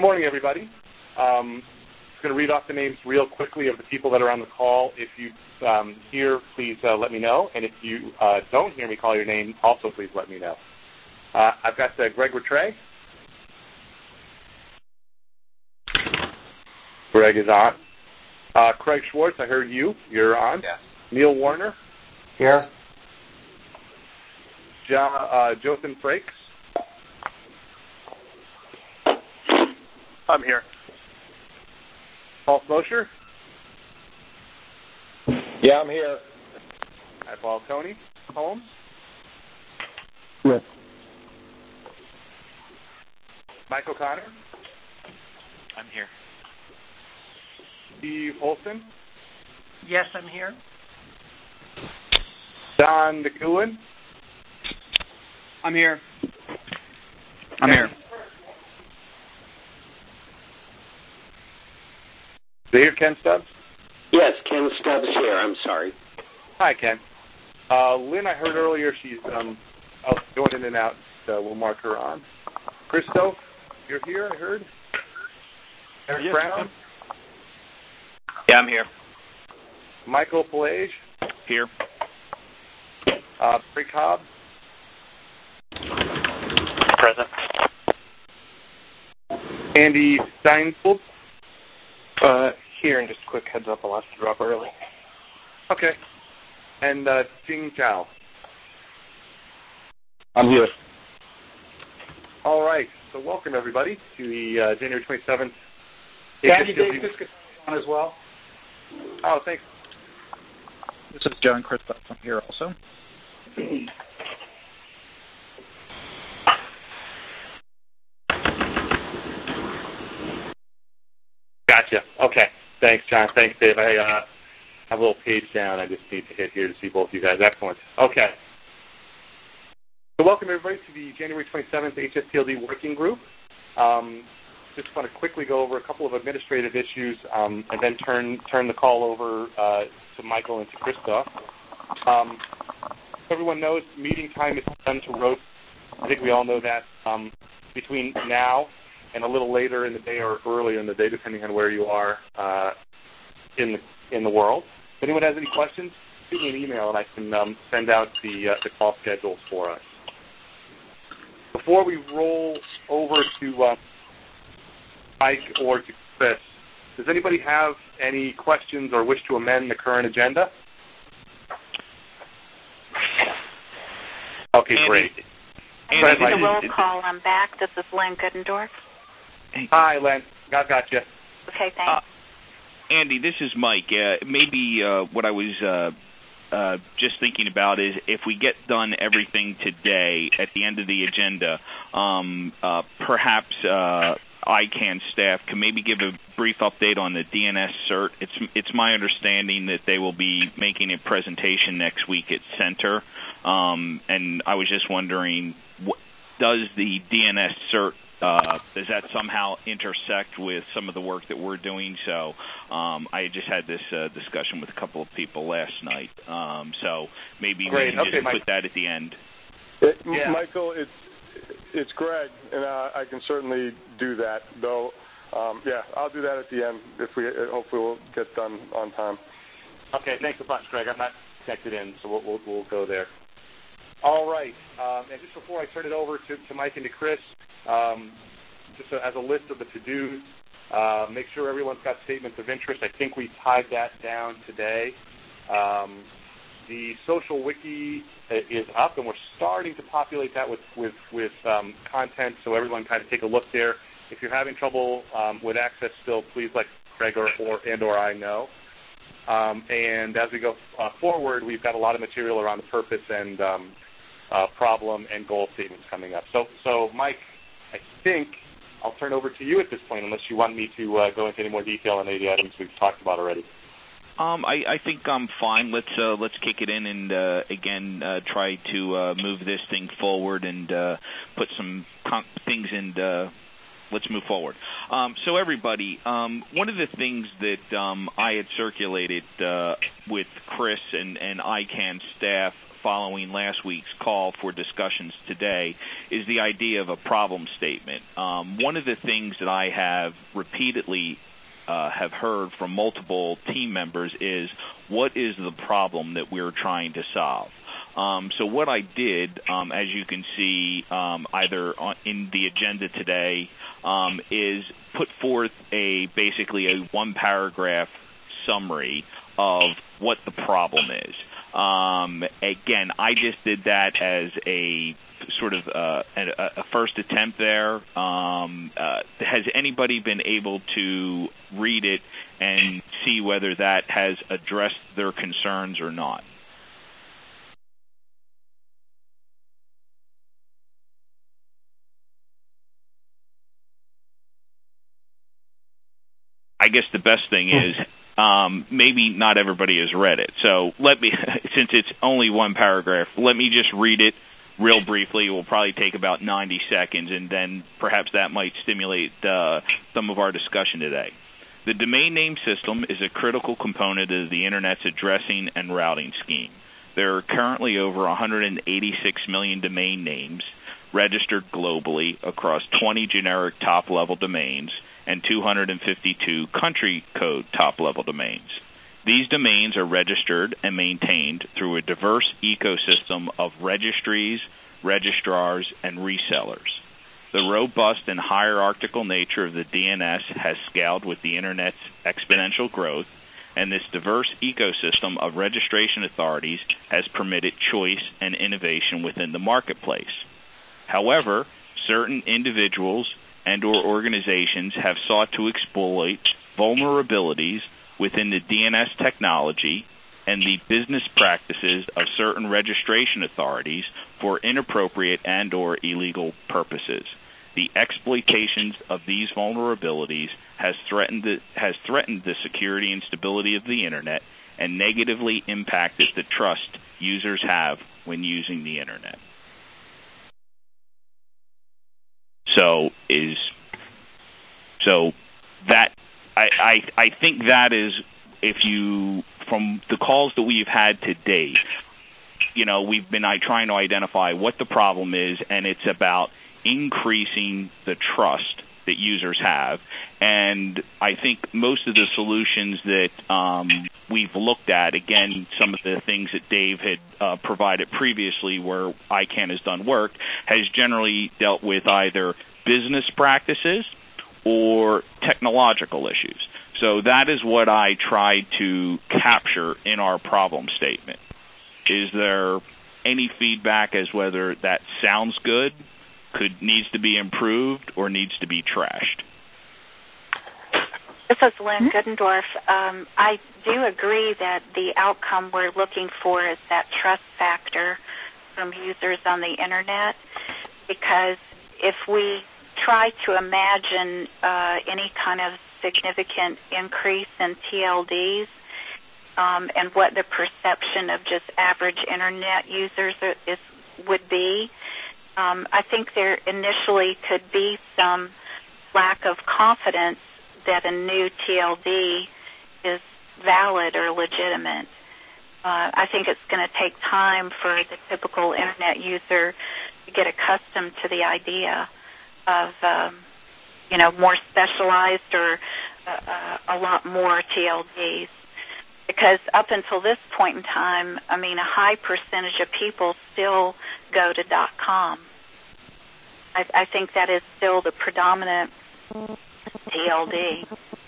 morning, everybody. I'm going to read off the names real quickly of the people that are on the call. If you hear, please let me know. And if you don't hear me call your name, also please let me know. I've got Greg Rattray. Greg is on. Craig Schwartz, I heard you. You're on. Yes. Neil Warner. Here. Jothan Frakes. I'm here. Paul Mosher. Yeah, I'm here. Hi, Paul. Tony Holmes. Yes. Mike O'Connor. I'm here. Steve Olson. Yes, I'm here. Don DeCouen. I'm here. I'm here. Is here Ken Stubbs? Yes, Ken Stubbs here. I'm sorry. Hi, Ken. Lynn, I heard earlier she's going in and out, so we'll mark her on. Christoph, you're here, I heard. Eric Brown? Yeah, I'm here. Michael Pelage? Here. Rick Cobb? Present. Andy Steinfeld? Here, and just a quick heads up, I'll have to drop early. Okay. And Jing Zhao? I'm here. All right. So welcome, everybody, to the January 27th. Andy Davis on as well. Oh, thanks. This is John Christoph. I'm here also. Gotcha. Okay. Thanks, John. Thanks, Dave. I have a little page down. I just need to hit here to see both of you guys. Excellent. Okay. So welcome, everybody, to the January 27th HSTLD Working Group. Just want to quickly go over a couple of administrative issues and then turn the call over to Michael and to Christoph. Everyone knows meeting time is done to roast. I think we all know that. Between now and a little later in the day or earlier in the day, depending on where you are in the world. If anyone has any questions, shoot me an email and I can send out the call schedules for us. Before we roll over to Mike or to Chris, does anybody have any questions or wish to amend the current agenda? Okay, Andy, great. And the roll call. I'm back. This is Len Goodendorf. Hi, Len. Got you. Okay, thanks. Andy, this is Mike. Maybe what I was just thinking about is if we get done everything today at the end of the agenda, perhaps ICANN staff can maybe give a brief update on the DNS cert. It's my understanding that they will be making a presentation next week at Center, and I was just wondering, does the DNS cert does that somehow intersect with some of the work that we're doing? So I just had this discussion with a couple of people last night. So maybe we can just put that at the end. Michael, it's Greg, and I can certainly do that. Though, I'll do that at the end if we hopefully we'll get done on time. Okay, thanks a bunch, Greg. I'm not connected in, so we'll go there. All right, and just before I turn it over to Mike and to Chris, just as a list of the to-dos, make sure everyone's got statements of interest. I think we tied that down today. The social wiki is up, and we're starting to populate that with content, so everyone kind of take a look there. If you're having trouble with access still, please let Greg or I know. And as we go forward, we've got a lot of material around the purpose and problem and goal statements coming up. So Mike, I think I'll turn over to you at this point, unless you want me to go into any more detail on any of the items we've talked about already. I think I'm fine. Let's kick it in and again try to move this thing forward and put some things in. Let's move forward. So everybody, one of the things that I had circulated with Chris and ICANN staff following last week's call for discussions today is the idea of a problem statement. One of the things that I have repeatedly have heard from multiple team members is, what is the problem that we're trying to solve? So what I did, as you can see either in the agenda today, is put forth basically a one-paragraph summary of what the problem is. Again, I just did that as a sort of a first attempt there. Has anybody been able to read it and see whether that has addressed their concerns or not? I guess the best thing is maybe not everybody has read it. So let me, since it's only one paragraph, let me just read it real briefly. It will probably take about 90 seconds, and then perhaps that might stimulate some of our discussion today. The domain name system is a critical component of the Internet's addressing and routing scheme. There are currently over 186 million domain names registered globally across 20 generic top-level domains and 252 country code top-level domains. These domains are registered and maintained through a diverse ecosystem of registries, registrars, and resellers. The robust and hierarchical nature of the DNS has scaled with the Internet's exponential growth, and this diverse ecosystem of registration authorities has permitted choice and innovation within the marketplace. However, certain individuals and/or organizations have sought to exploit vulnerabilities within the DNS technology and the business practices of certain registration authorities for inappropriate and/or illegal purposes. The exploitations of these vulnerabilities has threatened the security and stability of the Internet and negatively impacted the trust users have when using the Internet. I think that is, from the calls that we've had to date, we've been trying to identify what the problem is, and it's about increasing the trust that users have. And I think most of the solutions that we've looked at, again, some of the things that Dave had provided previously where ICANN has done work, has generally dealt with either business practices or technological issues. So that is what I tried to capture in our problem statement. Is there any feedback as whether that sounds good, needs to be improved, or needs to be trashed? This is Lynn Guddendorf. I do agree that the outcome we're looking for is that trust factor from users on the Internet, because if we try to imagine any kind of significant increase in TLDs and what the perception of just average Internet users would be, I think there initially could be some lack of confidence that a new TLD is valid or legitimate. I think it's going to take time for the typical Internet user to get accustomed to the idea of, more specialized or a lot more TLDs. Because up until this point in time, a high percentage of people still go to .com. I think that is still the predominant TLD.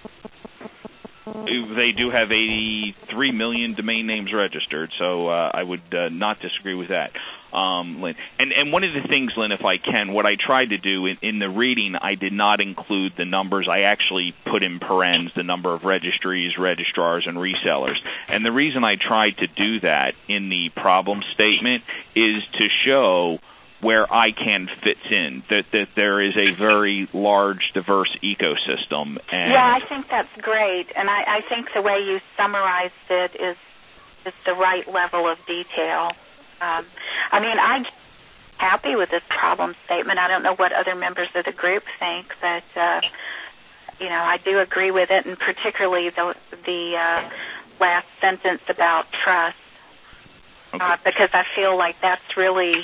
They do have 83 million domain names registered, so I would not disagree with that, Lynn. And one of the things, Lynn, if I can, what I tried to do in the reading, I did not include the numbers. I actually put in parens the number of registries, registrars, and resellers. And the reason I tried to do that in the problem statement is to show where ICANN fits in, that there is a very large, diverse ecosystem. Yeah, I think that's great, and I think the way you summarized it is the right level of detail. I'm happy with this problem statement. I don't know what other members of the group think, but I do agree with it, and particularly the last sentence about trust. because I feel like that's really,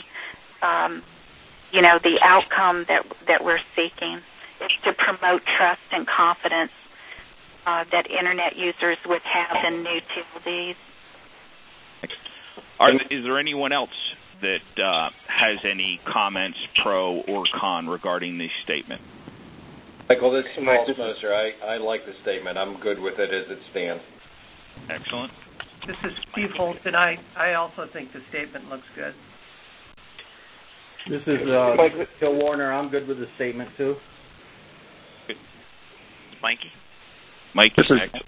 the outcome that we're seeking is to promote trust and confidence that Internet users would have in new TLDs. Is there anyone else that has any comments, pro or con, regarding this statement? Michael, this is Paul Moser. I like the statement. I'm good with it as it stands. Excellent. This is Steve Holton. I also think the statement looks good. This is Phil Warner. I'm good with the statement, too. Mikey? This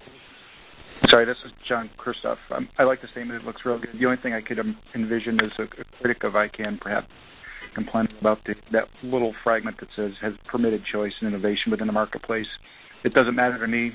is John Christoph. I like the statement. It looks real good. The only thing I could envision is a critic of ICANN perhaps complaining about that little fragment that says has permitted choice and innovation within the marketplace. It doesn't matter to me,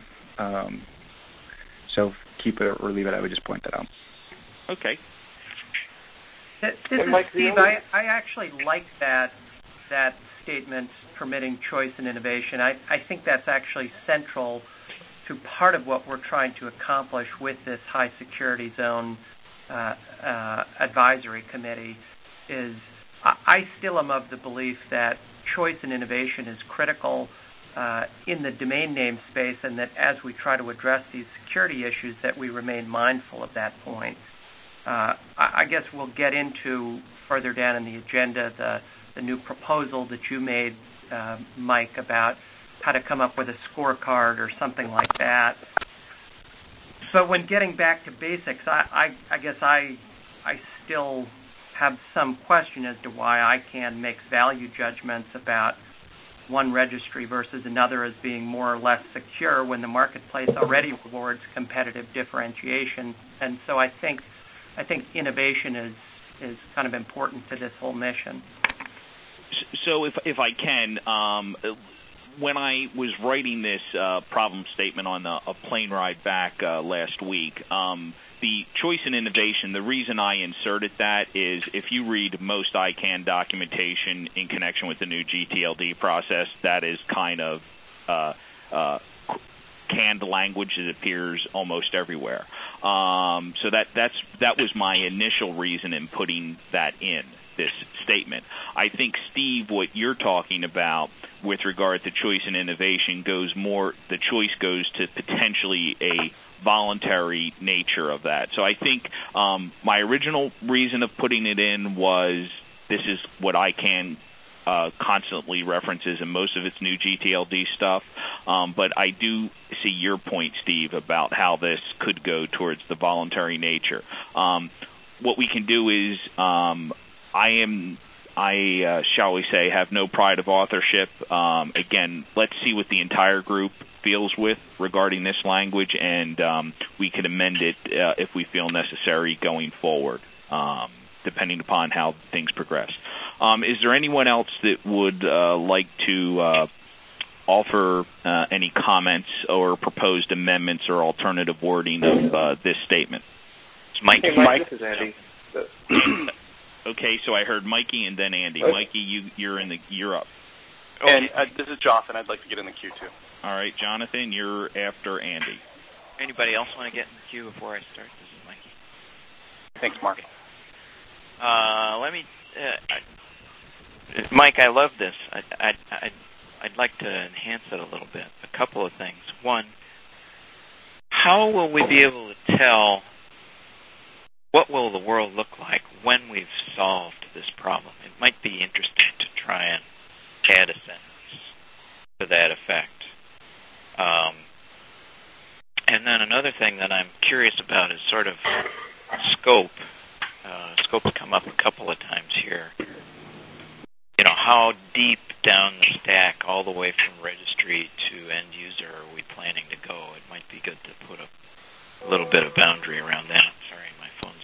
so keep it or leave it. I would just point that out. Okay. This is Steve. I actually like that statement, permitting choice and innovation. I think that's actually central to part of what we're trying to accomplish with this high security zone advisory committee. Is I still am of the belief that choice and innovation is critical in the domain name space, and that as we try to address these security issues, that we remain mindful of that point. I guess we'll get into further down in the agenda the new proposal that you made, Mike, about how to come up with a scorecard or something like that. But when getting back to basics, I guess I still have some question as to why ICANN makes value judgments about one registry versus another as being more or less secure when the marketplace already rewards competitive differentiation. And so I think innovation is kind of important to this whole mission. So if I can, when I was writing this problem statement on a plane ride back last week, the choice and innovation, the reason I inserted that is if you read most ICANN documentation in connection with the new GTLD process, that is kind of canned language that appears almost everywhere. So that was my initial reason in putting that in this statement. I think, Steve, what you're talking about with regard to choice and innovation the choice goes to potentially a voluntary nature of that. So I think my original reason of putting it in was this is what ICANN constantly references in most of its new GTLD stuff. But I do see your point, Steve, about how this could go towards the voluntary nature. What we can do is I shall we say, have no pride of authorship. Again, let's see what the entire group feels with regarding this language, and we could amend it if we feel necessary going forward, depending upon how things progress. Is there anyone else that would like to offer any comments or proposed amendments or alternative wording of this statement? It's Mike. Hey, Mike, this is Andy. Okay, so I heard Mikey and then Andy. Okay. Mikey, you're up. Okay. And this is Jonathan. I'd like to get in the queue too. All right, Jonathan, you're after Andy. Anybody else want to get in the queue before I start? This is Mikey. Thanks, Mark. Mike, I love this. I'd like to enhance it a little bit. A couple of things. One, how will we be able to tell what will the world look like when we've solved this problem? It might be interesting to try and add a sentence to that effect. And then another thing that I'm curious about is sort of scope. Scope's come up a couple of times here. You know, how deep down the stack, all the way from registry to end user, are we planning to go? It might be good to put a little bit of boundary around that. Sorry, my phone's...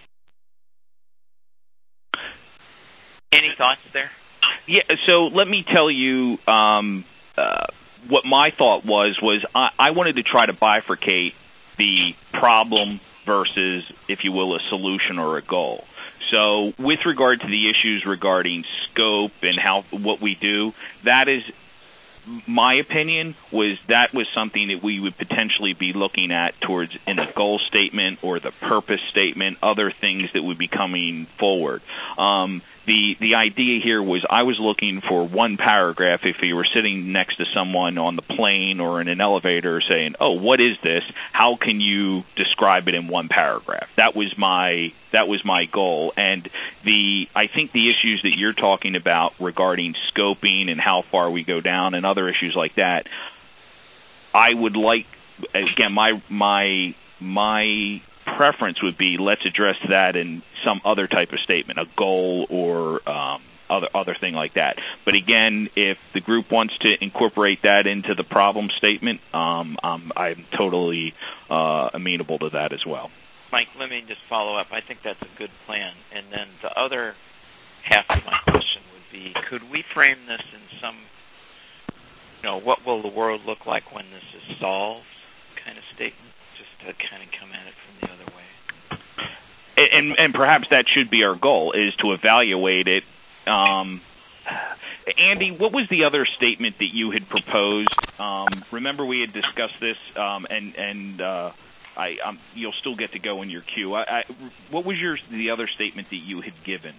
Any thoughts there? Yeah, so let me tell you what my thought was I wanted to try to bifurcate the problem versus, if you will, a solution or a goal. So with regard to the issues regarding scope and what we do, that is my opinion was that was something that we would potentially be looking at towards in the goal statement or the purpose statement, other things that would be coming forward. The idea here was I was looking for one paragraph. If you were sitting next to someone on the plane or in an elevator saying, "Oh, what is this? How can you describe it in one paragraph?" That was my goal. And I think the issues that you're talking about regarding scoping and how far we go down and other issues like that, I would like, again, my preference would be let's address that in some other type of statement, a goal or other thing like that. But again, if the group wants to incorporate that into the problem statement, I'm totally amenable to that as well. Mike, let me just follow up. I think that's a good plan. And then the other half of my question would be, could we frame this in some, what will the world look like when this is solved kind of statement? To kind of come at it from the other way. And perhaps that should be our goal, is to evaluate it. Andy, what was the other statement that you had proposed? Remember we had discussed this, and you'll still get to go in your queue. What was the other statement that you had given?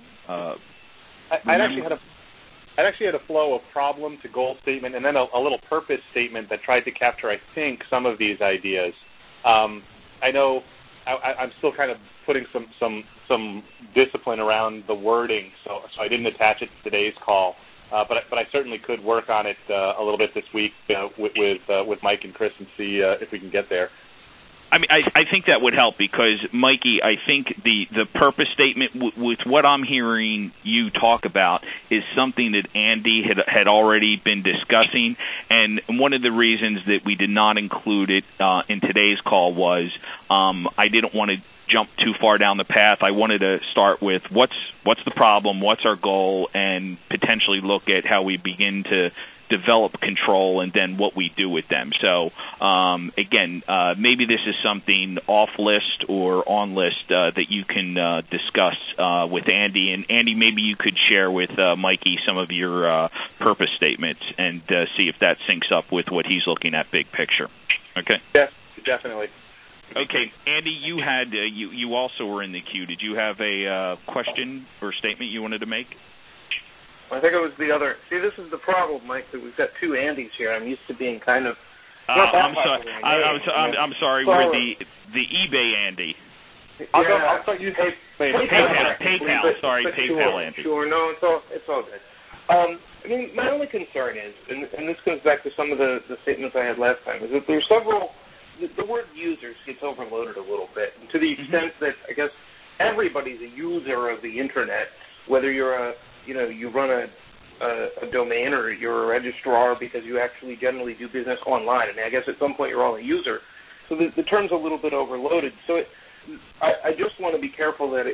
I'd actually had a flow of problem to goal statement, and then a little purpose statement that tried to capture, I think, some of these ideas. I know I'm still kind of putting some discipline around the wording, so I didn't attach it to today's call. But I certainly could work on it a little bit this week with Mike and Chris and see if we can get there. I mean, I think that would help because, Mikey, I think the purpose statement with what I'm hearing you talk about is something that Andy had already been discussing, and one of the reasons that we did not include it in today's call was I didn't want to jump too far down the path. I wanted to start with what's the problem, what's our goal, and potentially look at how we begin to develop control and then what we do with them. So, again, maybe this is something off list or on list that you can discuss with Andy. And Andy, maybe you could share with Mikey some of your purpose statements and see if that syncs up with what he's looking at big picture. Okay? Yes, definitely. Okay, Andy, you had you also were in the queue. Did you have a question or statement you wanted to make? I think it was the other. See, this is the problem, Mike, that we've got two Andys here. I'm used to being kind of. I'm sorry. We're the eBay Andy. I'll start using PayPal. Sorry, PayPal Andy. Sure, no, it's all good. I mean, my only concern is, and this goes back to some of the statements I had last time, is that there's several. The word users gets overloaded a little bit, and to the extent that I guess everybody's a user of the internet, whether you're you run a domain or you're a registrar because you actually generally do business online. I mean, I guess at some point you're all a user. So the term's a little bit overloaded. So I just want to be careful that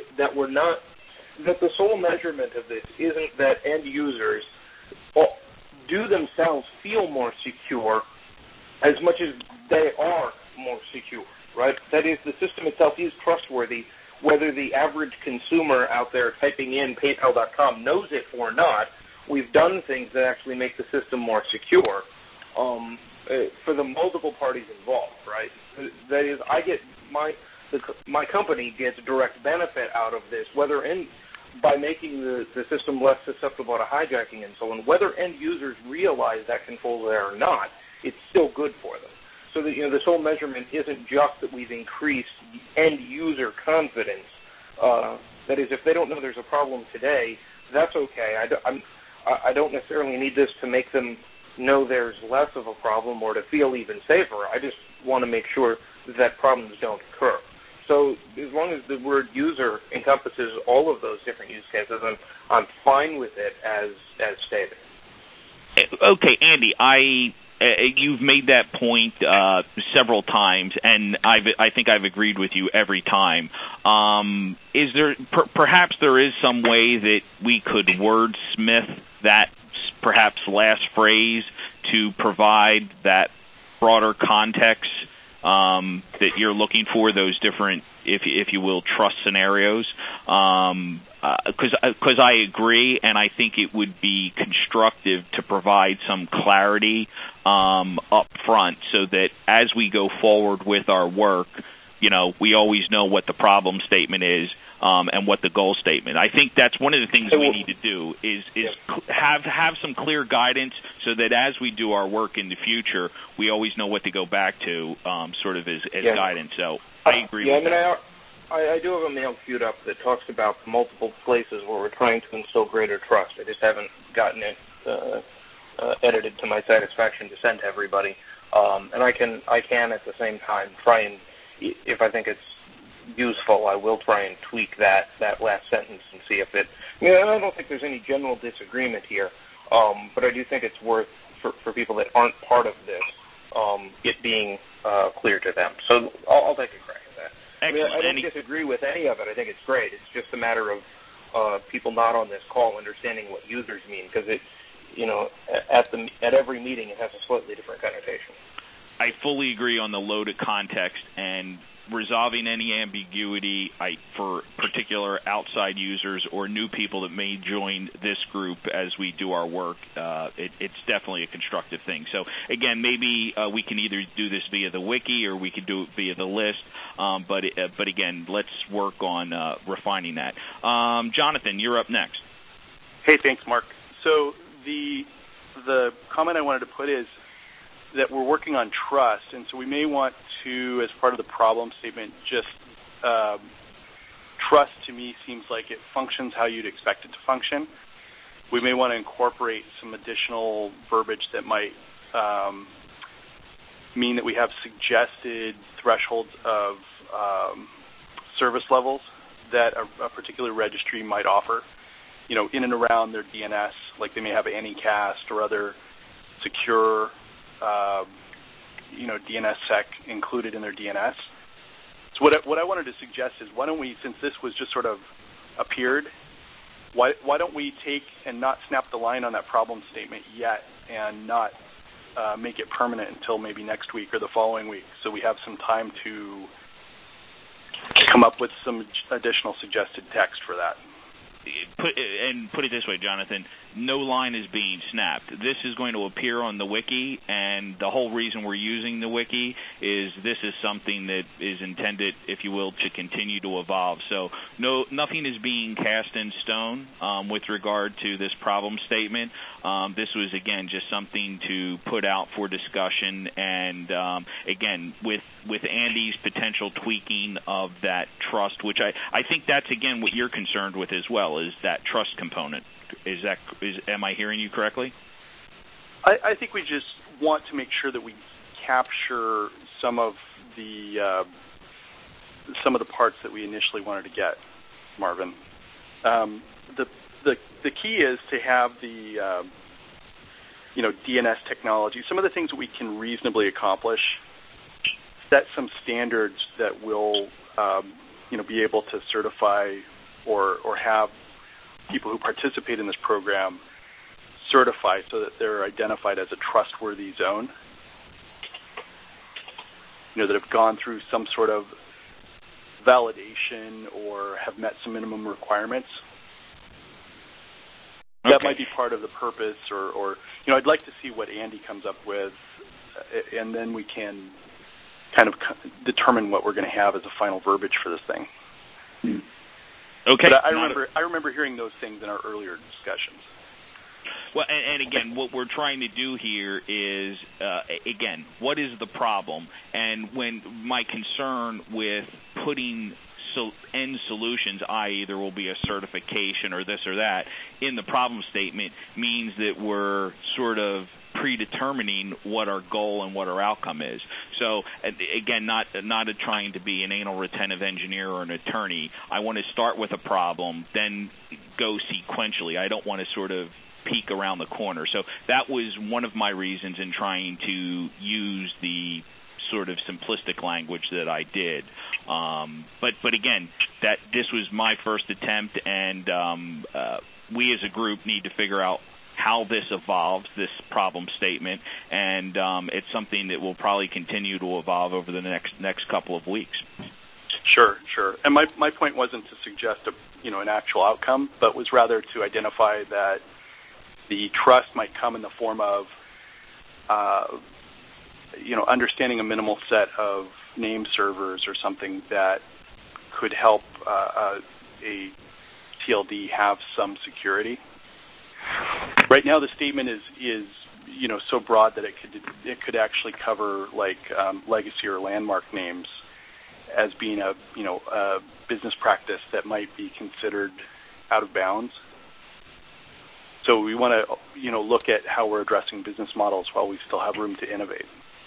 the sole measurement of this isn't that end users do themselves feel more secure as much as they are more secure, right? That is, the system itself is trustworthy, whether the average consumer out there typing in PayPal.com knows it or not. We've done things that actually make the system more secure for the multiple parties involved, right? That is, my company gets direct benefit out of this, by making the system less susceptible to hijacking and so on. Whether end users realize that control there or not, it's still good for them. So that the sole measurement isn't just that we've increased end user confidence. That is, if they don't know there's a problem today, that's okay. I don't necessarily need this to make them know there's less of a problem or to feel even safer. I just want to make sure that problems don't occur. So as long as the word user encompasses all of those different use cases, I'm fine with it as stated. Okay, Andy, you've made that point several times, and I think I've agreed with you every time. Is there perhaps there is some way that we could wordsmith that perhaps last phrase to provide that broader context that you're looking for, those different, if you will, trust scenarios. Because I agree, and I think it would be constructive to provide some clarity up front, so that as we go forward with our work, we always know what the problem statement is and what the goal statement. I think that's one of the things we need to do is have some clear guidance, so that as we do our work in the future, we always know what to go back to, sort of as guidance. So I agree with that. I do have a mail queued up that talks about multiple places where we're trying to instill greater trust. I just haven't gotten it edited to my satisfaction to send to everybody. And I can at the same time try and, if I think it's useful, I will try and tweak that last sentence and see if it. I don't think there's any general disagreement here, but I do think it's worth for people that aren't part of this, it being clear to them. So I'll take a crack at that. I don't disagree with any of it. I think it's great. It's just a matter of people not on this call understanding what users mean, because it, at every meeting it has a slightly different connotation. I fully agree on the loaded context and resolving any ambiguity for particular outside users or new people that may join this group as we do our work. It's definitely a constructive thing. So, again, maybe we can either do this via the wiki or we could do it via the list. But again, let's work on refining that. Jonathan, you're up next. Hey, thanks, Mark. So the comment I wanted to put is that we're working on trust, and so we may want to, as part of the problem statement, just trust to me seems like it functions how you'd expect it to function. We may want to incorporate some additional verbiage that might mean that we have suggested thresholds of service levels that a particular registry might offer, in and around their DNS, like they may have Anycast or other secure DNSSEC included in their DNS. So what I wanted to suggest is, why don't we, since this was just sort of appeared, why don't we take and not snap the line on that problem statement yet and not make it permanent until maybe next week or the following week, so we have some time to come up with some additional suggested text for that. Put it this way, Jonathan, no line is being snapped. This is going to appear on the wiki, and the whole reason we're using the wiki is this is something that is intended, if you will, to continue to evolve. So nothing is being cast in stone with regard to this problem statement. This was, again, just something to put out for discussion, and again, with Andy's potential tweaking of that trust, which I think that's, again, what you're concerned with as well, is that trust component. Am I hearing you correctly? I think we just want to make sure that we capture some of the parts that we initially wanted to get, Marvin. The key is to have the DNS technology. Some of the things that we can reasonably accomplish, set some standards that will be able to certify or have people who participate in this program certify, so that they're identified as a trustworthy zone, that have gone through some sort of validation or have met some minimum requirements. Okay. That might be part of the purpose, or I'd like to see what Andy comes up with, and then we can kind of determine what we're going to have as a final verbiage for this thing. Okay. But I remember hearing those things in our earlier discussions. Well, and again, what we're trying to do here is, again, what is the problem? And when my concern with putting end solutions, i.e. there will be a certification or this or that, in the problem statement, means that we're sort of predetermining what our goal and what our outcome is. So, again, not trying to be an anal retentive engineer or an attorney. I want to start with a problem, then go sequentially. I don't want to sort of peek around the corner. So that was one of my reasons in trying to use the sort of simplistic language that I did. But again, that this was my first attempt, and we as a group need to figure out how this evolves, this problem statement, and it's something that will probably continue to evolve over the next couple of weeks. Sure. And my point wasn't to suggest an actual outcome, but was rather to identify that the trust might come in the form of understanding a minimal set of name servers or something that could help a TLD have some security. Right now, the statement is so broad that it could actually cover like legacy or landmark names as being a business practice that might be considered out of bounds. So we want to look at how we're addressing business models while we still have room to innovate.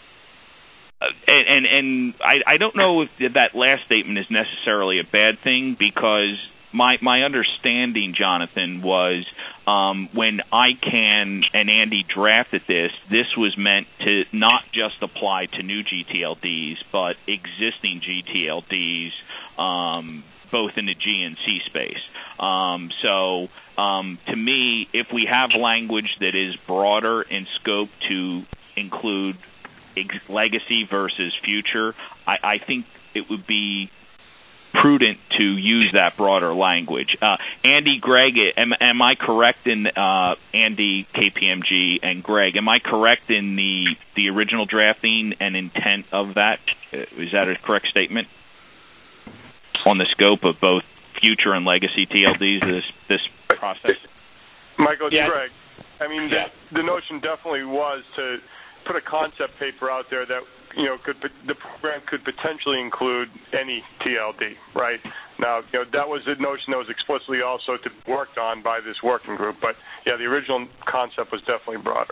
And I don't know if that last statement is necessarily a bad thing, because my understanding, Jonathan, was when ICANN and Andy drafted this was meant to not just apply to new GTLDs, but existing GTLDs, both in the G and C space. So to me, if we have language that is broader in scope to include legacy versus future, I think it would be prudent to use that broader language. Andy, Greg, am I correct in Andy, KPMG, and Greg? Am I correct in the original drafting and intent of that? Is that a correct statement on the scope of both future and legacy TLDs? This process. Michael, it's Greg. I mean, the notion definitely was to put a concept paper out there that the program could potentially include any TLD, right? Now, that was the notion that was explicitly also to be worked on by this working group. But the original concept was definitely broader.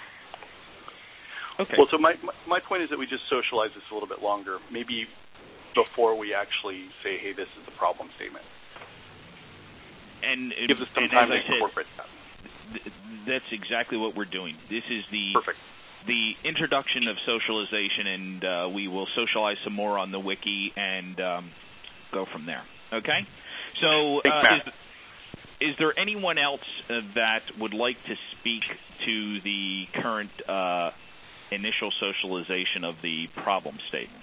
Okay. Well, so my point is that we just socialize this a little bit longer, maybe before we actually say, hey, this is the problem statement. And it gives us some time to incorporate that. That's exactly what we're doing. This is perfect. The introduction of socialization, and we will socialize some more on the wiki and go from there. Okay? So is there anyone else that would like to speak to the current initial socialization of the problem statement?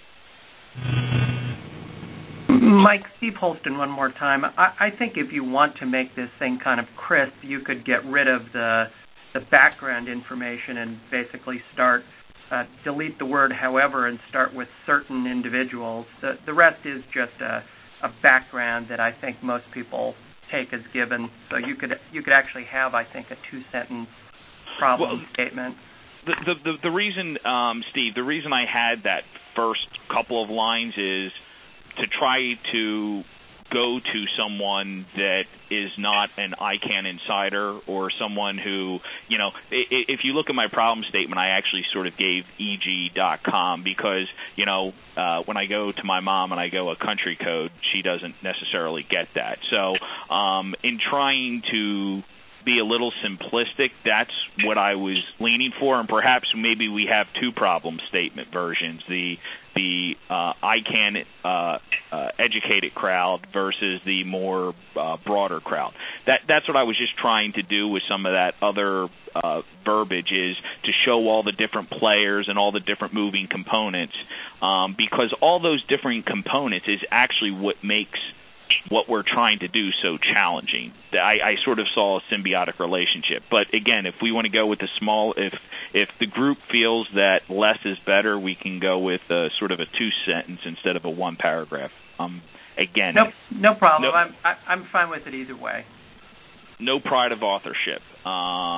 Mike, Steve Holston, one more time. I think if you want to make this thing kind of crisp, you could get rid of the background information and basically delete the word however and start with certain individuals. The rest is just a background that I think most people take as given. So you could actually have, I think, a 2-sentence problem statement. The reason, Steve, the reason I had that first couple of lines is to try to go to someone that is not an ICANN insider or someone who, if you look at my problem statement, I actually sort of gave EG.com because, when I go to my mom and I go a country code, she doesn't necessarily get that. So in trying to be a little simplistic, that's what I was leaning for, and perhaps maybe we have two problem statement versions, the ICANN educated crowd versus the more broader crowd. That's what I was just trying to do with some of that other verbiage, is to show all the different players and all the different moving components, because all those different components is actually what makes what we're trying to do so challenging. I sort of saw a symbiotic relationship. But again, if we want to go with the small, if the group feels that less is better, we can go with sort of a 2-sentence instead of a 1-paragraph. Again, no problem. I'm fine with it either way. No pride of authorship. Mikey,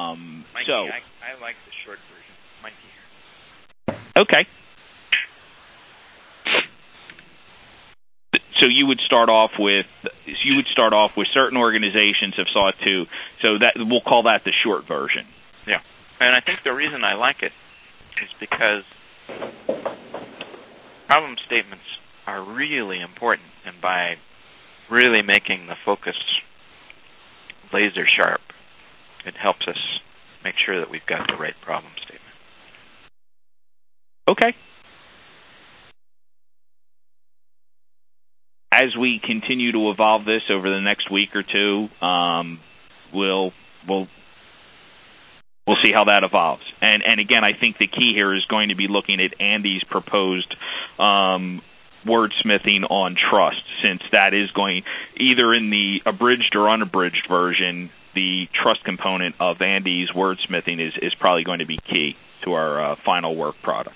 I like the short version. Mikey here. Okay. So you would start off with certain organizations have sought to, so that we'll call that the short version. Yeah, and I think the reason I like it is because problem statements are really important, and by really making the focus laser sharp, it helps us make sure that we've got the right problem statement. Okay. As we continue to evolve this over the next week or two, we'll We'll see how that evolves. And again, I think the key here is going to be looking at Andy's proposed wordsmithing on trust, since that is going either in the abridged or unabridged version. The trust component of Andy's wordsmithing is probably going to be key to our final work product.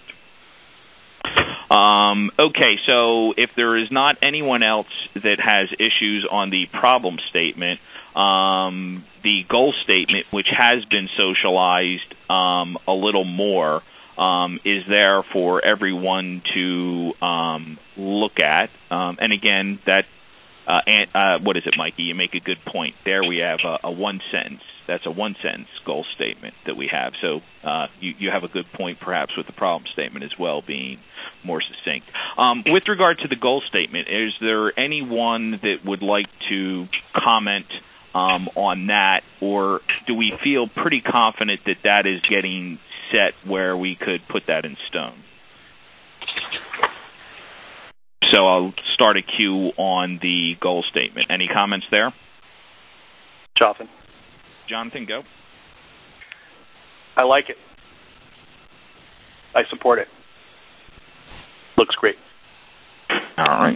Okay, so if there is not anyone else that has issues on the problem statement, the goal statement, which has been socialized a little more, is there for everyone to look at. And again, that what is it, Mikey? You make a good point. There we have a one sentence. That's a one-sentence goal statement that we have. So you have a good point, perhaps, with the problem statement as well being more succinct. With regard to the goal statement, is there anyone that would like to comment on that, or do we feel pretty confident that that is getting set where we could put that in stone? So I'll start a queue on the goal statement. Any comments there? Jonathan, go. I like it. I support it. Looks great. All right.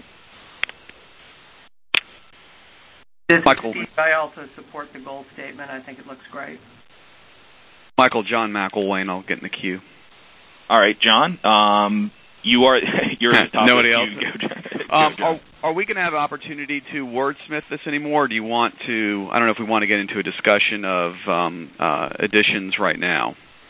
Michael. I also support the goal statement. I think it looks great. Michael, John McElwain, I'll get in the queue. All right, John. You're at the top. Nobody else. Are we going to have an opportunity to wordsmith this anymore? Or do you want to? I don't know if we want to get into a discussion of additions right now.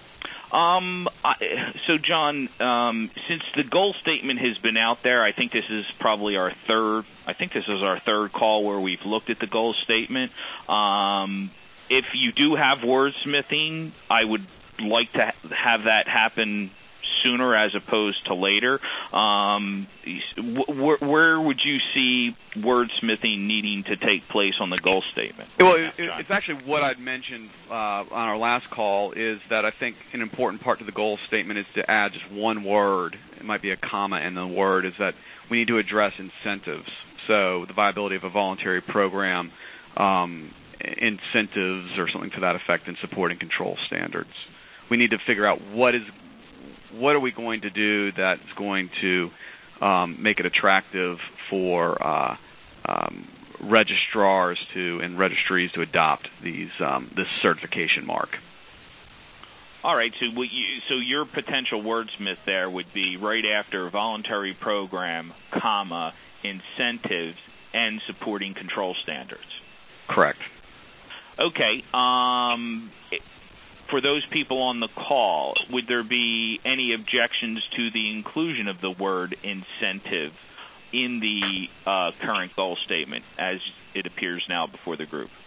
So, John, since the goal statement has been out there, I think this is probably our third. I think this is our third call where we've looked at the goal statement. If you do have wordsmithing, I would like to have that happen sooner as opposed to later. Where would you see wordsmithing needing to take place on the goal statement? Well, it's actually what I'd mentioned on our last call, is that I think an important part to the goal statement is to add just one word. It might be a comma, and the word is that we need to address incentives. So the viability of a voluntary program, incentives or something to that effect in supporting control standards. We need to figure out what are we going to do that's going to make it attractive for registrars and registries to adopt this certification mark. All right, so your potential wordsmith there would be right after voluntary program, comma, incentives, and supporting control standards. Correct. Okay. For those people on the call, would there be any objections to the inclusion of the word incentive in the current goal statement as it appears now before the group?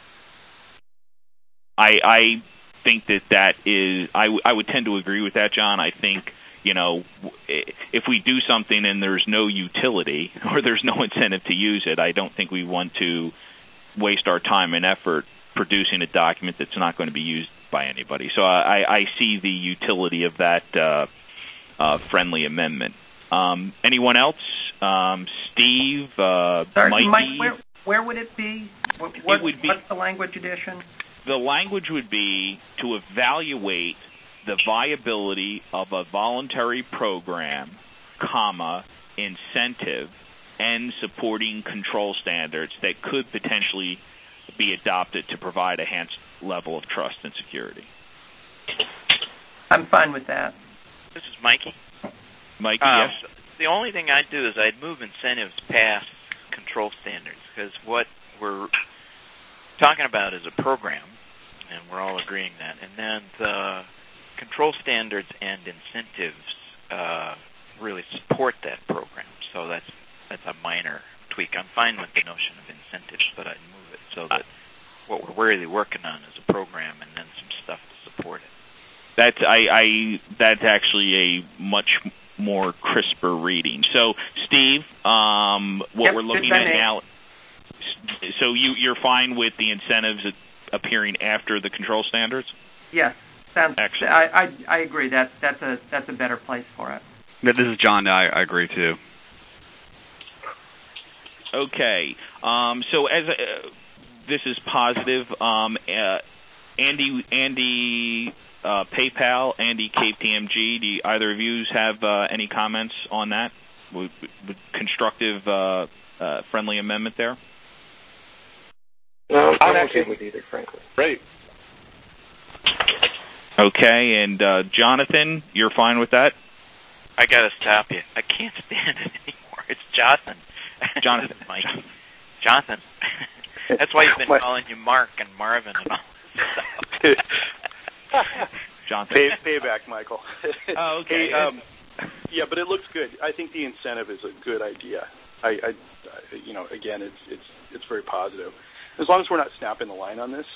I think that is, I would tend to agree with that, John. I think, if we do something and there's no utility or there's no incentive to use it, I don't think we want to waste our time and effort producing a document that's not going to be used by anybody. So I see the utility of that friendly amendment. Anyone else? Steve, Sorry, Mikey? Mike, where would it be? What's the language addition? The language would be to evaluate the viability of a voluntary program, comma, incentive, and supporting control standards that could potentially be adopted to provide a enhanced level of trust and security. I'm fine with that. This is Mikey. Mikey, yes? The only thing I'd do is I'd move incentives past control standards, because what we're talking about is a program, and we're all agreeing that. And then the control standards and incentives really support that program. So that's a minor tweak. I'm fine with the notion of incentives, but I'd move it so that what we're really working on is a program and then some stuff to support it. That's actually a much more crisper reading. So, Steve, we're looking at now. So you're fine with the incentives appearing after the control standards? Yes, excellent. I agree. That's a better place for it. This is John. I agree too. Okay. So as this is positive, Andy PayPal, Andy KPMG. Do either of you have any comments on that? Would constructive, friendly amendment there? No, I'm okay with either, frankly. Great. Okay, and Jonathan, you're fine with that? I gotta stop you. I can't stand it anymore. It's Jonathan. Jonathan. Mike. Jonathan. That's why you've been calling you Mark and Marvin and all this stuff. Jonathan. Payback, Michael. Oh, okay. Hey, yeah, but it looks good. I think the incentive is a good idea. Again, it's very positive. As long as we're not snapping the line on this.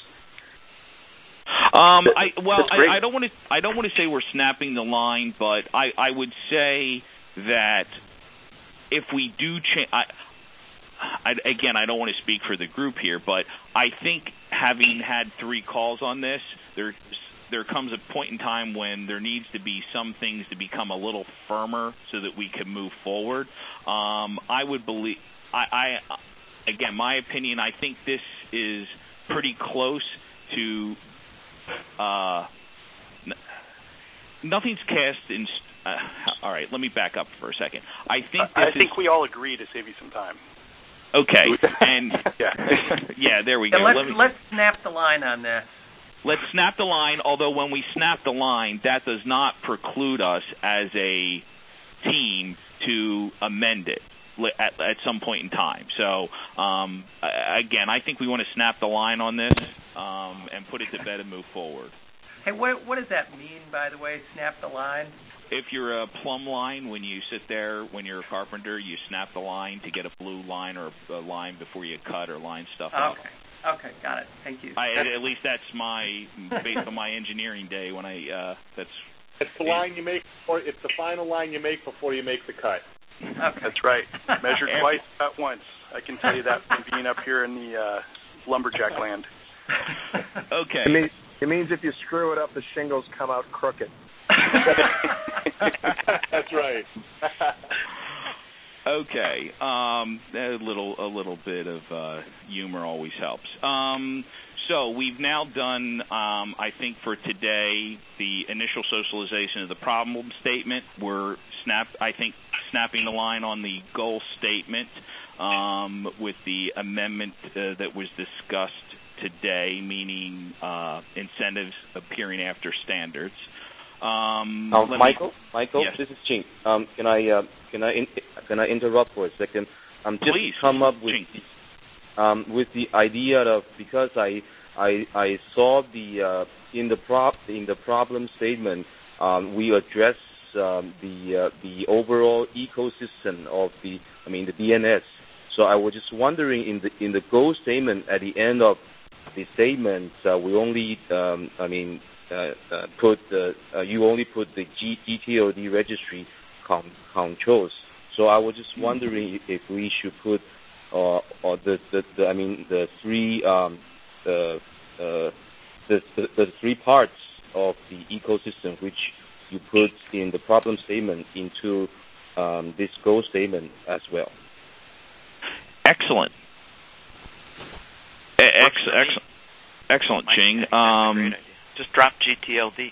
I don't want to say we're snapping the line, but I would say that if we do change, again, I don't want to speak for the group here, but I think having had 3 calls on this, there comes a point in time when there needs to be some things to become a little firmer so that we can move forward. I would believe, again, my opinion, I think this is pretty close to. Nothing's cast in. All right, let me back up for a second. I think we all agree to save you some time. Okay, and yeah, there we go. Let's snap the line on this. Let's snap the line. Although when we snap the line, that does not preclude us as a team to amend it at some point in time. So again, I think we want to snap the line on this and put it to bed and move forward. Hey, what does that mean, by the way, snap the line? If you're a plumb line, when you sit there, when you're a carpenter, you snap the line to get a blue line or a line before you cut or line stuff up. Okay, got it. Thank you. At least that's based on my engineering day when that's. It's the line you make. It's the final line you make before you make the cut. Okay. That's right. Measure twice, cut once. I can tell you that from being up here in the lumberjack land. Okay. It means if you screw it up, the shingles come out crooked. That's right. Okay. A little bit of humor always helps. So we've now done, I think for today, the initial socialization of the problem statement. We're snapping the line on the goal statement with the amendment that was discussed today, meaning incentives appearing after standards. Michael, yes. This is Ching. Can I interrupt for a second? Please. Come up with the idea of, because I saw in the problem statement we address the overall ecosystem of the DNS. So I was just wondering in the goal statement at the end of the statement we only you only put the GTLD registry controls. So I was just wondering if we should put the 3 parts of the ecosystem which you put in the problem statement into this goal statement as well. Excellent. Excellent, Ching. That's a great idea. Just drop GTLD.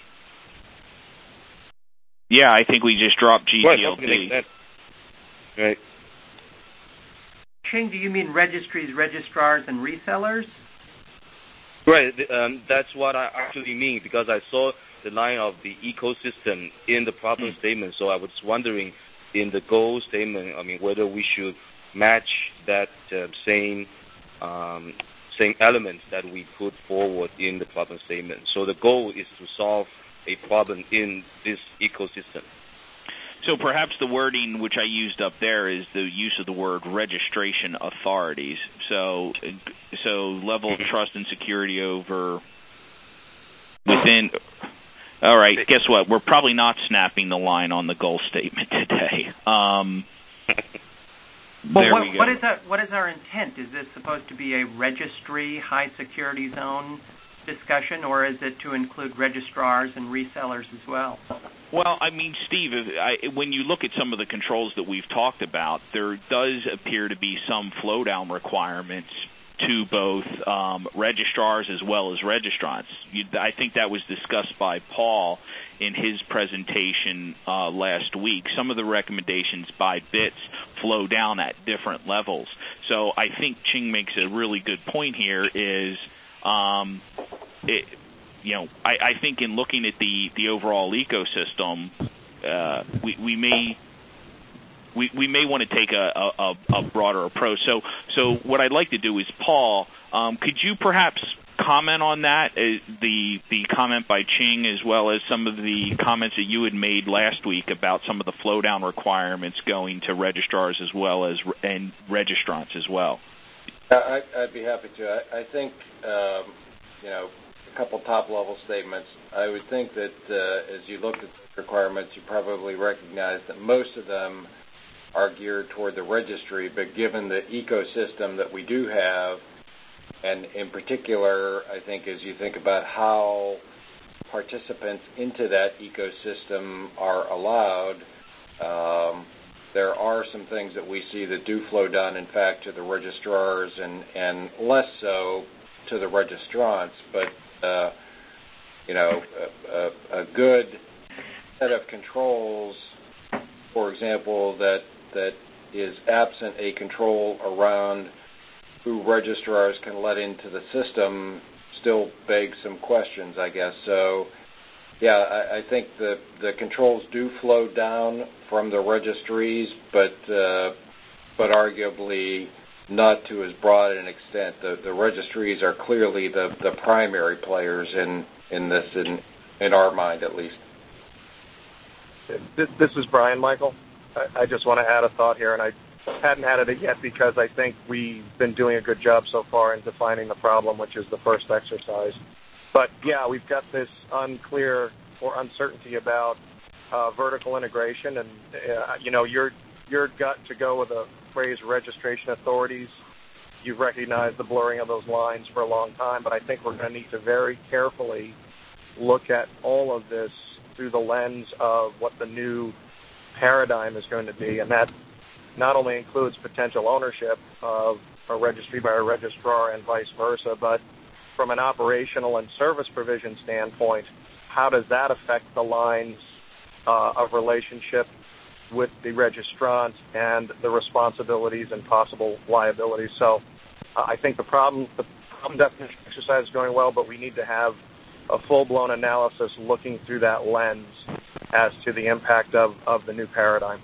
Yeah, I think we just dropped GTLD. Right. Ching, do you mean registries, registrars, and resellers? Right. That's what I actually mean, because I saw the line of the ecosystem in the problem statement. So I was wondering in the goal statement, whether we should match that same elements that we put forward in the problem statement. So the goal is to solve a problem in this ecosystem. So perhaps the wording which I used up there is the use of the word registration authorities. So level of trust and security over within. All right, guess what? We're probably not snapping the line on the goal statement today. There we go. What is our intent? Is this supposed to be a registry, high security zone discussion, or is it to include registrars and resellers as well? Well, Steve, when you look at some of the controls that we've talked about, there does appear to be some flow down requirements to both registrars as well as registrants. I think that was discussed by Paul in his presentation last week. Some of the recommendations by BITS flow down at different levels. So I think Ching makes a really good point here is, I think in looking at the overall ecosystem, we may want to take a broader approach. So what I'd like to do is, Paul, could you perhaps comment on that, the comment by Ching, as well as some of the comments that you had made last week about some of the flow down requirements going to registrars as well as and registrants as well? I'd be happy to. I think a couple top-level statements. I would think that as you look at the requirements, you probably recognize that most of them are geared toward the registry, but given the ecosystem that we do have, and in particular, I think as you think about how participants into that ecosystem are allowed, there are some things that we see that do flow down, in fact, to the registrars and less so to the registrants, but a good set of controls, for example, that is absent a control around who registrars can let into the system still begs some questions, I guess. So, yeah, I think the controls do flow down from the registries, but arguably not to as broad an extent. The registries are clearly the primary players in this, in our mind at least. This is Brian, Michael. I just want to add a thought here, and I hadn't added it yet because I think we've been doing a good job so far in defining the problem, which is the first exercise. But, yeah, we've got this unclear or uncertainty about vertical integration, and, your gut to go with the phrase registration authorities. You've recognized the blurring of those lines for a long time, but I think we're going to need to very carefully look at all of this through the lens of what the new paradigm is going to be, and that not only includes potential ownership of a registry by a registrar and vice versa, but from an operational and service provision standpoint, how does that affect the lines of relationship with the registrants and the responsibilities and possible liabilities? So I think the problem definition exercise is going well, but we need to have a full-blown analysis looking through that lens as to the impact of the new paradigm.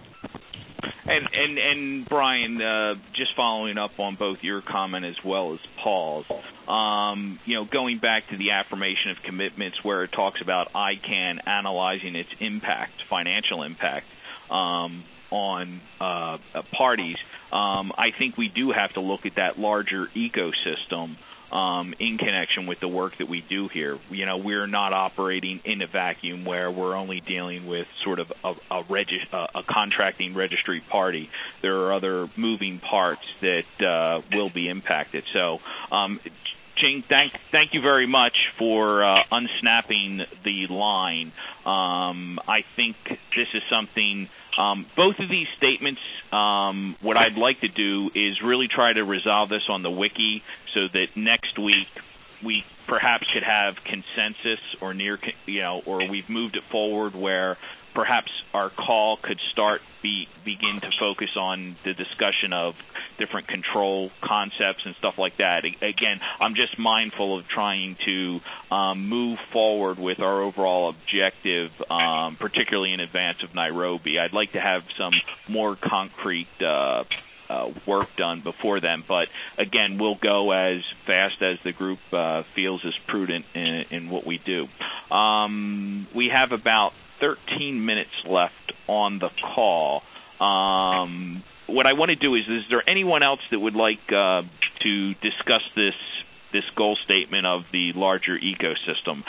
And Brian, just following up on both your comment as well as Paul's, going back to the affirmation of commitments where it talks about ICANN analyzing its impact, financial impact on parties, I think we do have to look at that larger ecosystem in connection with the work that we do here. We're not operating in a vacuum where we're only dealing with sort of a contracting registry party. There are other moving parts that will be impacted. So, Ching, thank you very much for unsnapping the line. I think this is something. Both of these statements, what I'd like to do is really try to resolve this on the wiki so that next week we perhaps could have consensus or or we've moved it forward where perhaps our call could begin to focus on the discussion of different control concepts and stuff like that. Again, I'm just mindful of trying to move forward with our overall objective, particularly in advance of Nairobi. I'd like to have some more concrete work done before then, but again, we'll go as fast as the group feels is prudent in what we do. We have about 13 minutes left on the call. What I want to do is there anyone else that would like to discuss this goal statement of the larger ecosystem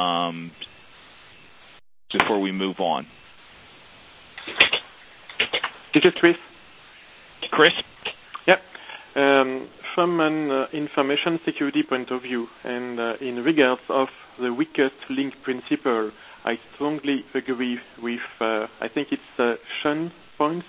before we move on? This is Chris. Chris? Yeah. From an information security point of view, and in regards of the weakest link principle, I strongly agree with, I think it's Sean's points.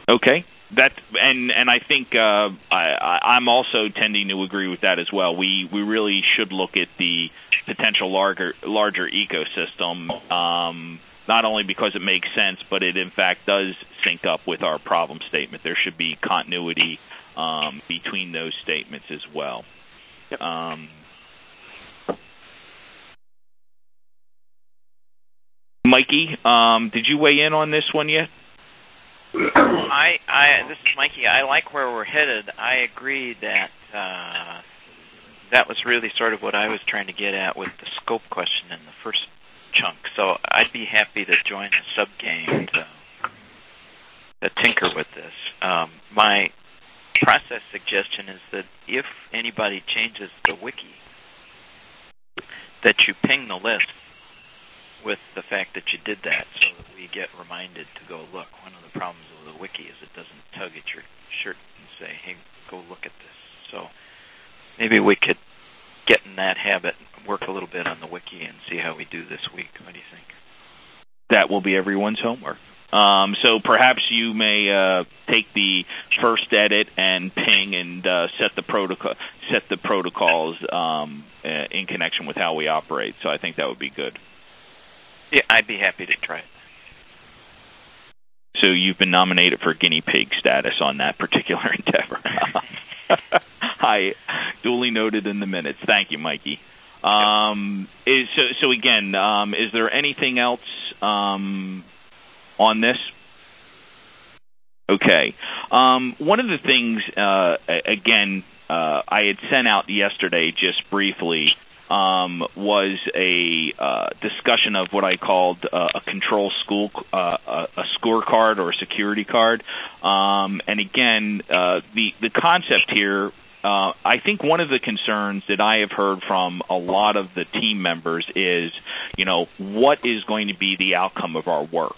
Okay. And I think I'm also tending to agree with that as well. We really should look at the potential larger ecosystem, not only because it makes sense, but it in fact does sync up with our problem statement. There should be continuity between those statements as well. Yep. Mikey, did you weigh in on this one yet? This is Mikey. I like where we're headed. I agree that that was really sort of what I was trying to get at with the scope question in the first chunk. So I'd be happy to join a sub-game to tinker with this. My process suggestion is that if anybody changes the wiki, that you ping the list with the fact that you did that so that we get reminded to go look. One of the problems with the wiki is it doesn't tug at your shirt and say, hey, go look at this. So maybe we could get in that habit, work a little bit on the wiki, and see how we do this week. What do you think? That will be everyone's homework. So perhaps you may take the first edit and ping and set the protocols in connection with how we operate. So I think that would be good. Yeah, I'd be happy to try it. So you've been nominated for guinea pig status on that particular endeavor. I duly noted in the minutes. Thank you, Mikey. So again, is there anything else on this? Okay. One of the things, again, I had sent out yesterday just briefly was a discussion of what I called a control school, a scorecard or a security card. And again, the concept here, I think one of the concerns that I have heard from a lot of the team members is, what is going to be the outcome of our work?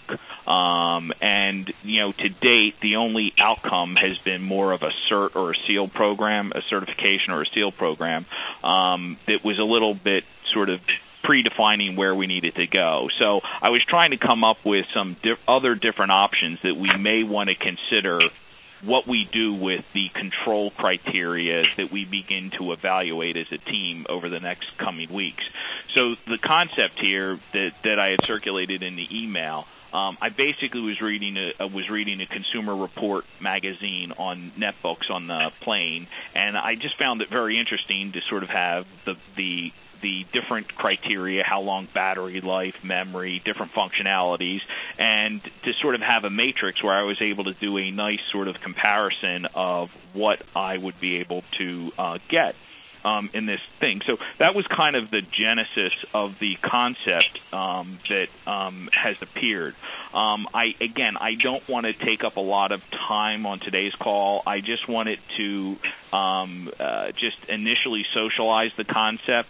And, to date, the only outcome has been more of a cert or a seal program, a certification or a seal program, that was a little bit sort of predefining where we needed to go. So I was trying to come up with some other different options that we may want to consider what we do with the control criteria that we begin to evaluate as a team over the next coming weeks. So the concept here that I had circulated in the email, I basically was reading a Consumer Report magazine on netbooks on the plane, and I just found it very interesting to sort of have the different criteria, how long battery life, memory, different functionalities, and to sort of have a matrix where I was able to do a nice sort of comparison of what I would be able to get in this thing. So that was kind of the genesis of the concept that has appeared. I don't want to take up a lot of time on today's call. I just wanted to just initially socialize the concept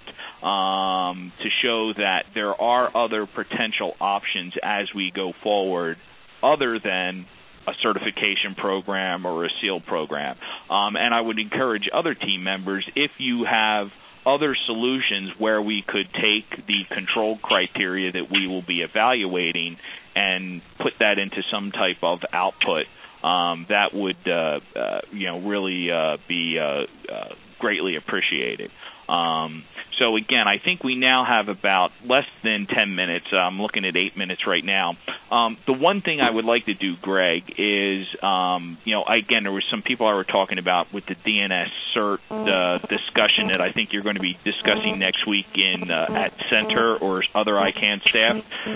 to show that there are other potential options as we go forward other than a certification program or a seal program. And I would encourage other team members, if you have other solutions where we could take the control criteria that we will be evaluating and put that into some type of output, that would really be greatly appreciated. So again, I think we now have about less than 10 minutes. I'm looking at 8 minutes right now. The one thing I would like to do, Greg, is, again, there were some people I were talking about with the DNS cert discussion that I think you're going to be discussing next week at Center or other ICANN staff.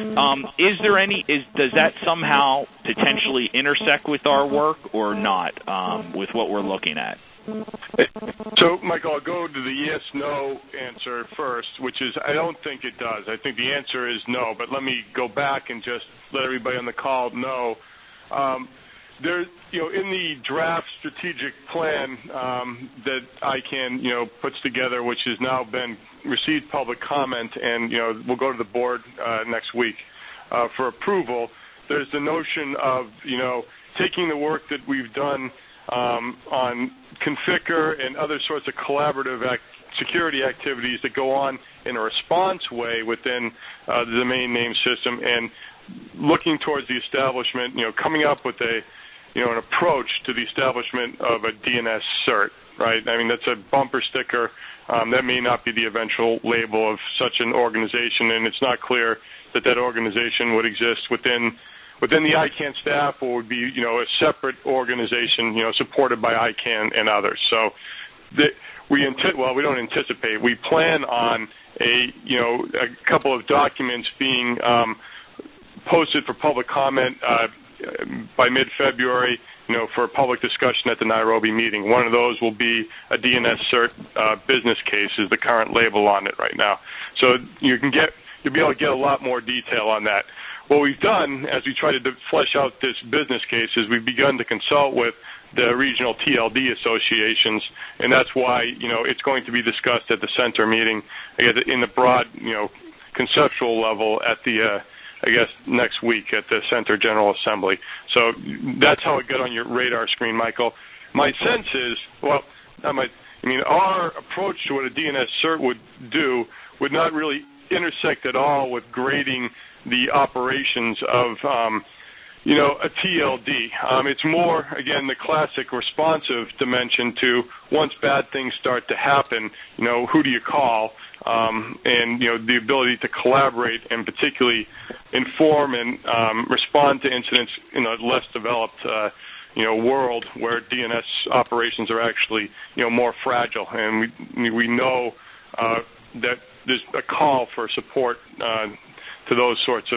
Does that somehow potentially intersect with our work or not with what we're looking at? So, Michael, I'll go to the yes-no answer first, which is I don't think it does. I think the answer is no, but let me go back and just let everybody on the call know. There, in the draft strategic plan that ICANN, puts together, which has now been received public comment, and we'll go to the board next week for approval. There's the notion of taking the work that we've done on Conficker and other sorts of collaborative security activities that go on in a response way within the domain name system, and looking towards the establishment, coming up with an approach to the establishment of a DNS cert, right? I mean, that's a bumper sticker. That may not be the eventual label of such an organization, and it's not clear that organization would exist within the ICANN staff, or would be, a separate organization, supported by ICANN and others. So we don't anticipate. We plan on a couple of documents being posted for public comment by mid-February, for public discussion at the Nairobi meeting. One of those will be a DNS cert business case, is the current label on it right now. So you'll be able to get a lot more detail on that. What we've done as we try to flesh out this business case is we've begun to consult with the regional TLD associations, and that's why it's going to be discussed at the center meeting, I guess, in the broad conceptual level at the next week at the Center General Assembly. So that's how it got on your radar screen, Michael. My sense is, our approach to what a DNS cert would do would not really intersect at all with grading the operations of a TLD. It's more, again, the classic responsive dimension to once bad things start to happen, who do you call? And the ability to collaborate and particularly inform and respond to incidents in a less developed world where DNS operations are actually more fragile, and we know that there's a call for support to those sorts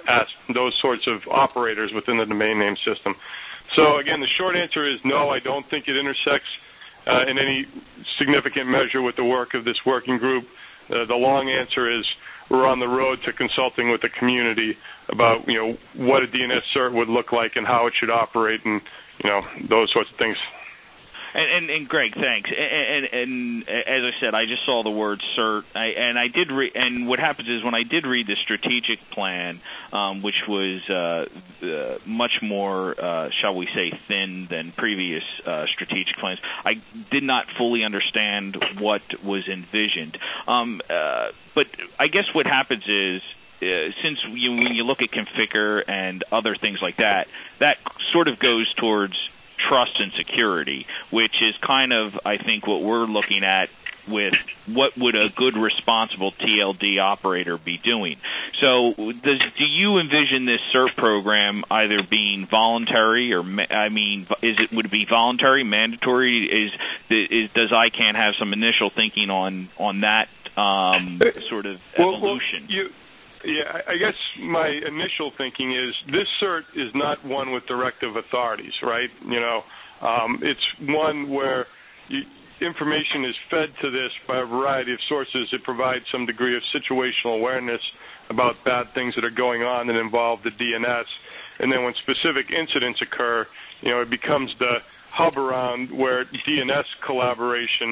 of operators within the domain name system. So again, the short answer is no. I don't think it intersects in any significant measure with the work of this working group. The long answer is we're on the road to consulting with the community about what a DNS cert would look like and how it should operate, and those sorts of things. And Greg, thanks. And as I said, I just saw the word cert, and I did read. And what happens is when I did read the strategic plan, which was much more, shall we say, thin than previous strategic plans, I did not fully understand what was envisioned. But I guess what happens is, since when you look at Conficker and other things like that, that sort of goes towards trust and security, which is kind of, I think, what we're looking at with what would a good responsible TLD operator be doing. So do you envision this CERT program either being voluntary, or would it be voluntary, mandatory? Does ICANN have some initial thinking on that sort of evolution? Yeah, I guess my initial thinking is this cert is not one with directive authorities, right? It's one where information is fed to this by a variety of sources. It provides some degree of situational awareness about bad things that are going on that involve the DNS. And then when specific incidents occur, it becomes the hub around where DNS collaboration,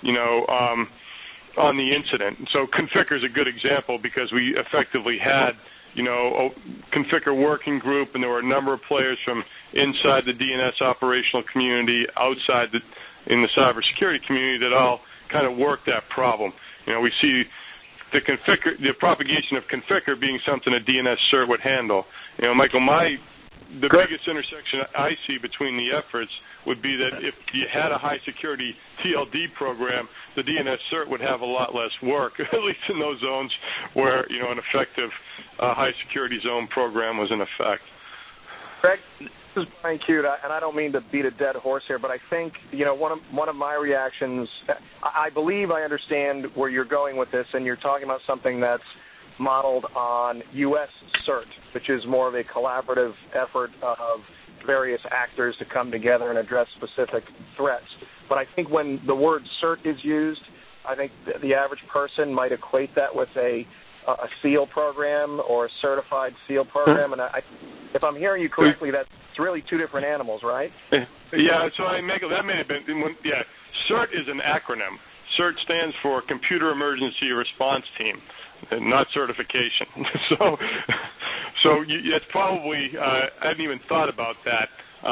on the incident. So Conficker is a good example because we effectively had, a Conficker working group, and there were a number of players from inside the DNS operational community, outside in the cybersecurity community that all kind of worked that problem. We see the propagation of Conficker being something a DNS cert would handle. Michael, the biggest intersection I see between the efforts would be that if you had a high-security TLD program, the DNS cert would have a lot less work, at least in those zones where, an effective high-security zone program was in effect. Greg, this is Brian Cute, and I don't mean to beat a dead horse here, but I think, one of my reactions, I believe I understand where you're going with this, and you're talking about something that's modeled on U.S. CERT, which is more of a collaborative effort of various actors to come together and address specific threats. But I think when the word CERT is used, I think the average person might equate that with a SEAL program or a certified SEAL program. And if I'm hearing you correctly, that's really two different animals, right? Yeah, so that may have been, CERT is an acronym. CERT stands for Computer Emergency Response Team, not certification. So it's probably I hadn't even thought about that.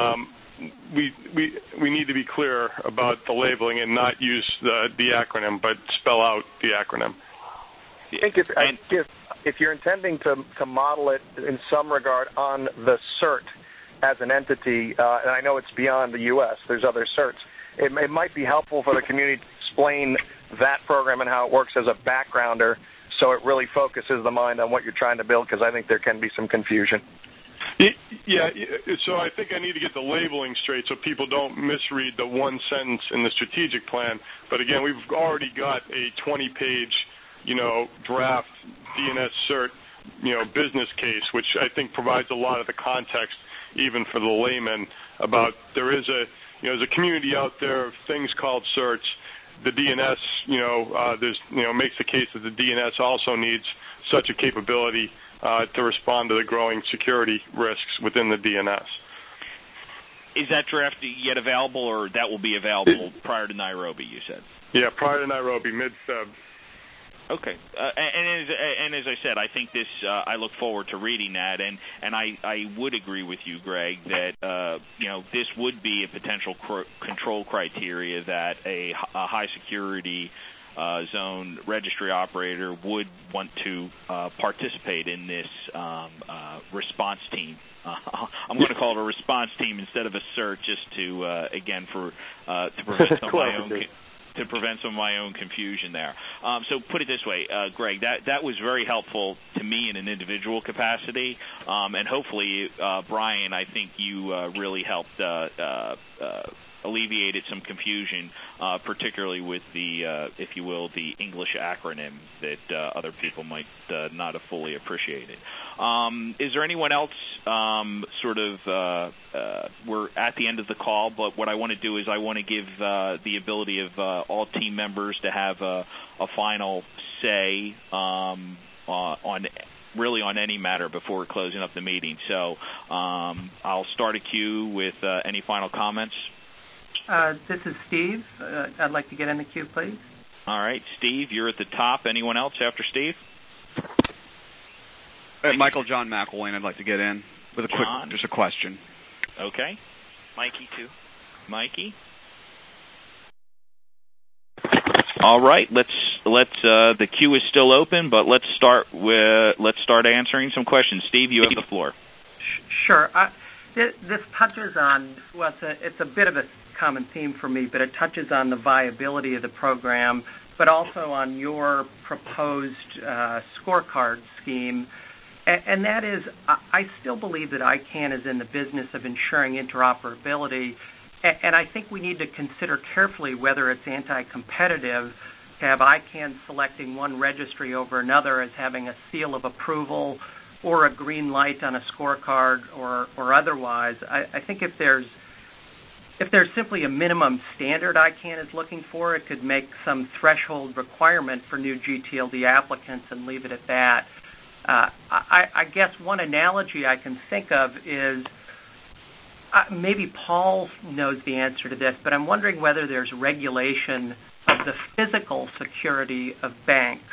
We need to be clear about the labeling and not use the acronym, but spell out the acronym. I think if you're intending to model it in some regard on the CERT, as an entity, and I know it's beyond the U.S., there's other certs. It might be helpful for the community to explain that program and how it works as a backgrounder so it really focuses the mind on what you're trying to build, because I think there can be some confusion. Yeah, so I think I need to get the labeling straight so people don't misread the one sentence in the strategic plan. But again, we've already got a 20-page, draft DNS cert, business case, which I think provides a lot of the context, even for the layman, about there is there's a community out there of things called certs. The DNS, makes the case that the DNS also needs such a capability to respond to the growing security risks within the DNS. Is that draft yet available, or that will be available prior to Nairobi, you said? Yeah, prior to Nairobi, mid-Feb. Okay, and as I said, I think this. I look forward to reading that, and I would agree with you, Greg, that this would be a potential control criteria that a high security zone registry operator would want to participate in this response team. I'm going to call it a response team instead of a cert, just to prevent some of my own. To prevent some of my own confusion there. So put it this way, Greg, that was very helpful to me in an individual capacity, and hopefully, Brian, I think you really helped alleviated some confusion, particularly with the, if you will, the English acronym that other people might not have fully appreciated. Is there anyone else we're at the end of the call, but what I want to do is I want to give the ability of all team members to have a final say on any matter before closing up the meeting. So I'll start a queue with any final comments. This is Steve. I'd like to get in the queue, please. All right, Steve, you're at the top. Anyone else after Steve? Michael John McElwain, I'd like to get in with just a question. Okay. Mikey, too. Mikey? All right, let's the queue is still open, but let's start answering some questions. Steve, you have the floor. Sure. This touches on, it's a bit of a common theme for me, but it touches on the viability of the program, but also on your proposed scorecard scheme. And that is, I still believe that ICANN is in the business of ensuring interoperability, and I think we need to consider carefully whether it's anti-competitive to have ICANN selecting one registry over another as having a seal of approval or a green light on a scorecard or otherwise. I think if there's simply a minimum standard ICANN is looking for, it could make some threshold requirement for new GTLD applicants and leave it at that. I guess one analogy I can think of is, maybe Paul knows the answer to this, but I'm wondering whether there's regulation of the physical security of banks.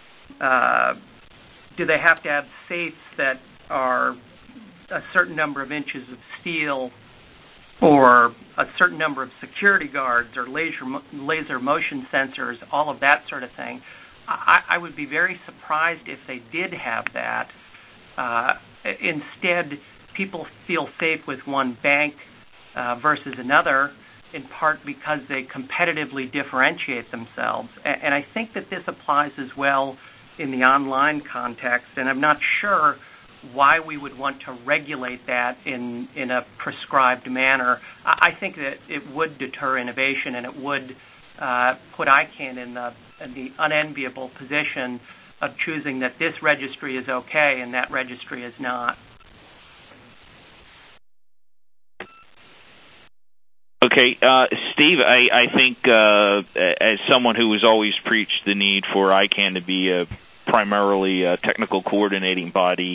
Do they have to have safes that are a certain number of inches of steel, or a certain number of security guards, or laser motion sensors, all of that sort of thing? I would be very surprised if they did have that. Instead, people feel safe with one bank versus another, in part because they competitively differentiate themselves. And I think that this applies as well in the online context, and I'm not sure why we would want to regulate that in a prescribed manner. I think that it would deter innovation, and it would put ICANN in the unenviable position of choosing that this registry is okay and that registry is not. Okay, Steve, I think as someone who has always preached the need for ICANN to be primarily a technical coordinating body,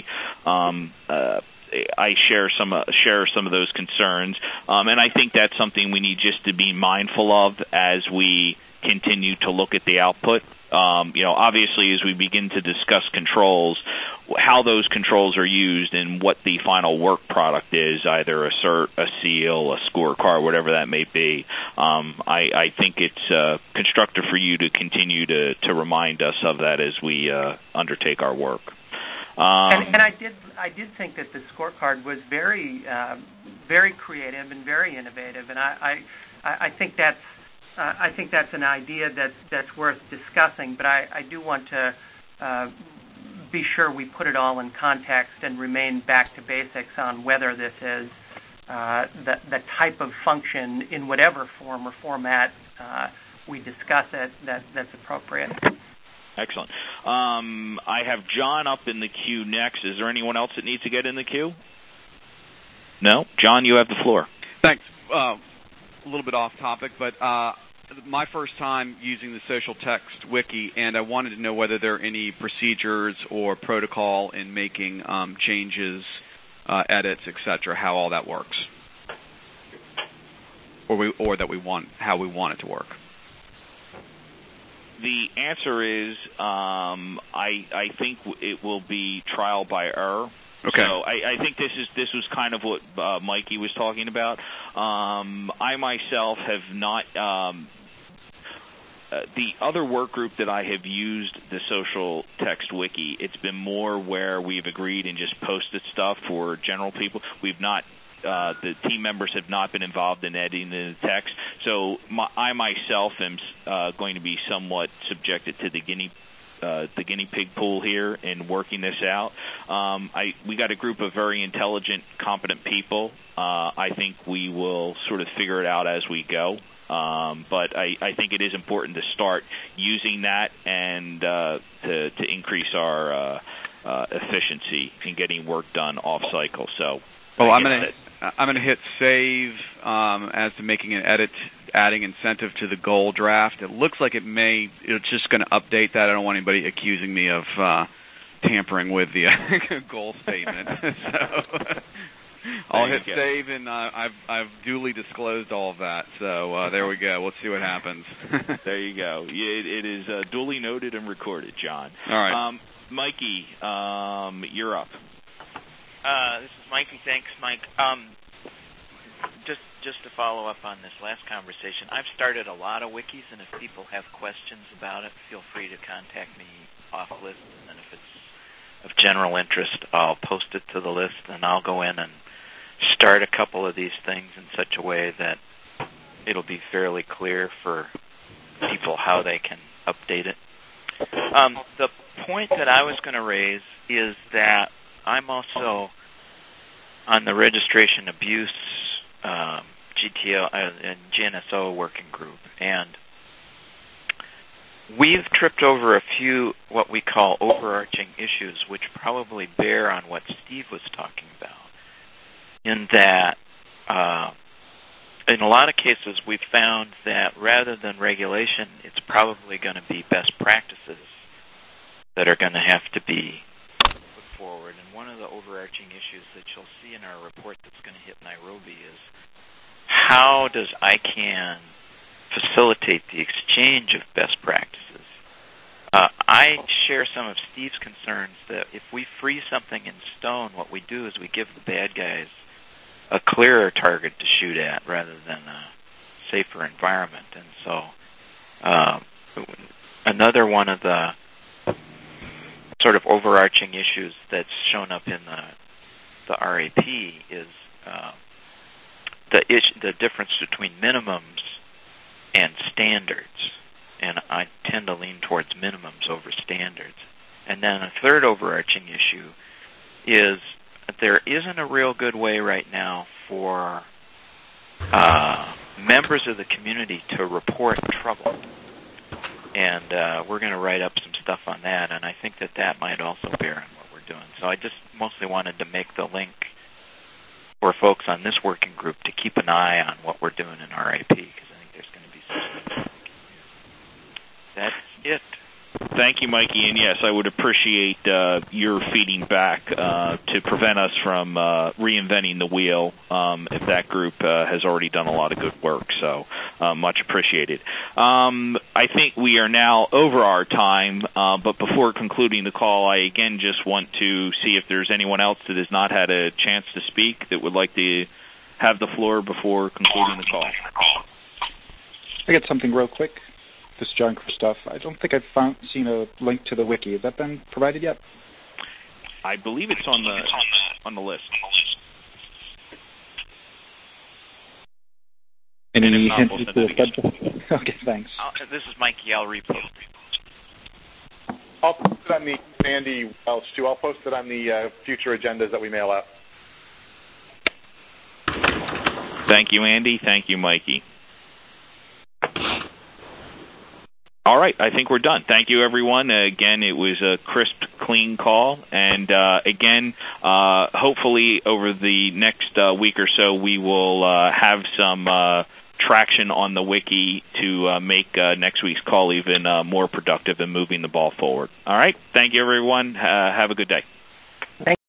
I share some of those concerns, and I think that's something we need just to be mindful of as we continue to look at the output. Obviously, as we begin to discuss controls, how those controls are used and what the final work product is, either a cert, a seal, a scorecard, whatever that may be, I think it's constructive for you to continue to remind us of that as we undertake our work. And I did think that the scorecard was very creative and very innovative, and I think that's an idea that's worth discussing. But I do want to be sure we put it all in context and remain back to basics on whether this is the type of function in whatever form or format we discuss it that's appropriate. Excellent. I have John up in the queue next. Is there anyone else that needs to get in the queue? No? John, you have the floor. Thanks. A little bit off topic, but my first time using the Social Text Wiki, and I wanted to know whether there are any procedures or protocol in making changes, edits, etc., how all that works, or how we want it to work. The answer is, I think it will be trial by error. Okay. So I think this was kind of what Mikey was talking about. I myself have not. The other work group that I have used the Social Text Wiki, it's been more where we've agreed and just posted stuff for general people. We've not. The team members have not been involved in editing the text, so I myself am going to be somewhat subjected to the guinea pig pool here in working this out. We got a group of very intelligent, competent people. I think we will sort of figure it out as we go. But I think it is important to start using that and to increase our efficiency in getting work done off cycle. So. Well, I'm gonna hit save as to making an edit, adding incentive to the goal draft. It looks like it's just going to update that. I don't want anybody accusing me of tampering with the goal statement. So I'll hit save, and I've duly disclosed all of that. So there we go. Let's see what happens. There you go. It is duly noted and recorded, John. All right. Mikey, you're up. This is Mikey. Thanks, Mike. Just to follow up on this last conversation, I've started a lot of wikis, and if people have questions about it, feel free to contact me off list, and then if it's of general interest, I'll post it to the list, and I'll go in and start a couple of these things in such a way that it'll be fairly clear for people how they can update it. The point that I was going to raise is that I'm also on the registration abuse GTO and GNSO working group, and we've tripped over a few what we call overarching issues, which probably bear on what Steve was talking about, in that in a lot of cases we've found that rather than regulation, it's probably going to be best practices that are going to have to be forward. And one of the overarching issues that you'll see in our report that's going to hit Nairobi is how does ICANN facilitate the exchange of best practices? I share some of Steve's concerns that if we freeze something in stone, what we do is we give the bad guys a clearer target to shoot at rather than a safer environment. And so another one of the sort of overarching issues that's shown up in the RAP is the difference between minimums and standards, and I tend to lean towards minimums over standards. And then a third overarching issue is there isn't a real good way right now for members of the community to report trouble. And we're going to write up some stuff on that, and I think that might also bear on what we're doing. So I just mostly wanted to make the link for folks on this working group to keep an eye on what we're doing in RIP, because I think there's going to be some. That's it. Thank you, Mikey. And yes, I would appreciate your feeding back to prevent us from reinventing the wheel if that group has already done a lot of good work. So much appreciated. I think we are now over our time, but before concluding the call, I again just want to see if there's anyone else that has not had a chance to speak that would like to have the floor before concluding the call. I got something real quick. This is John Christoph. I don't think I've seen a link to the wiki. Has that been provided yet? I believe it's on the list. Any hints to the subject? Okay, thanks. This is Mikey. I'll repost. I'll post it on the Andy Welch too. I'll post it on the future agendas that we mail out. Thank you, Andy. Thank you, Mikey. All right, I think we're done. Thank you, everyone. Again, it was a crisp, clean call. And again, hopefully over the next week or so, we will have some traction on the wiki to make next week's call even more productive and moving the ball forward. All right, thank you, everyone. Have a good day.